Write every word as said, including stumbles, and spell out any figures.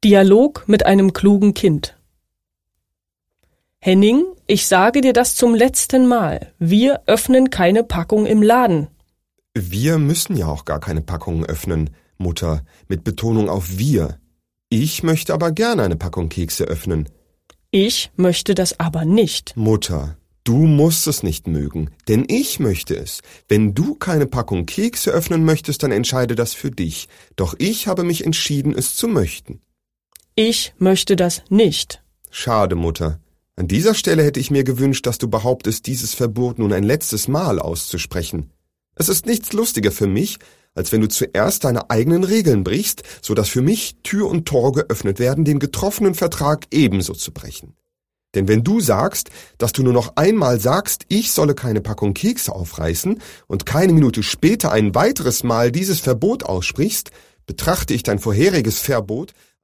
Dialog mit einem klugen Kind. Henning, ich sage dir das zum letzten Mal. Wir öffnen keine Packung im Laden. Wir müssen ja auch gar keine Packungen öffnen, Mutter, mit Betonung auf wir. Ich möchte aber gerne eine Packung Kekse öffnen. Ich möchte das aber nicht. Mutter, du musst es nicht mögen, denn ich möchte es. Wenn du keine Packung Kekse öffnen möchtest, dann entscheide das für dich. Doch ich habe mich entschieden, es zu möchten. Ich möchte das nicht. Schade, Mutter. An dieser Stelle hätte ich mir gewünscht, dass du behauptest, dieses Verbot nun ein letztes Mal auszusprechen. Es ist nichts lustiger für mich, als wenn du zuerst deine eigenen Regeln brichst, so dass für mich Tür und Tor geöffnet werden, den getroffenen Vertrag ebenso zu brechen. Denn wenn du sagst, dass du nur noch einmal sagst, ich solle keine Packung Kekse aufreißen und keine Minute später ein weiteres Mal dieses Verbot aussprichst, betrachte ich dein vorheriges Verbot